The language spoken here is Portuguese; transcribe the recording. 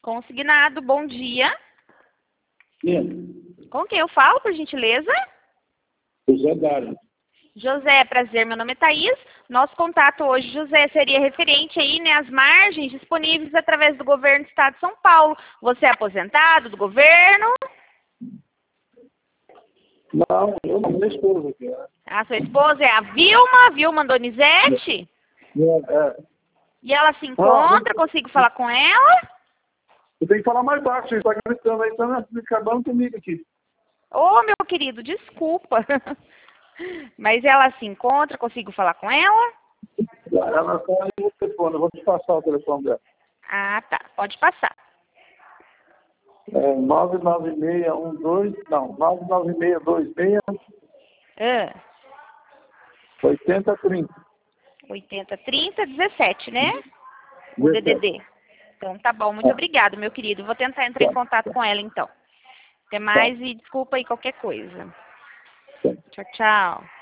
Consignado, bom dia. Sim. Com quem eu falo, por gentileza? José Dário. José, prazer, meu nome é Thaís. Nosso contato hoje, José, seria referente aí, né, às margens disponíveis através do governo do estado de São Paulo. Você é aposentado do governo? Não, eu não, minha esposa aqui. A sua esposa é a Vilma Donizete? É. E ela se encontra, consigo falar com ela? Você tem que falar mais baixo, você está gritando aí, está acabando comigo aqui. Ô, meu querido, desculpa. Mas ela se encontra, consigo falar com ela? Ela está aí no telefone, eu vou te passar o telefone dela. Ah, tá. Pode passar. É 99612, não, 99626 Ah, 8030. 803017, né? O 17. DDD. Então tá bom, muito obrigado, meu querido. Vou tentar entrar em contato com ela então. Até mais e desculpa aí qualquer coisa. Tchau, tchau.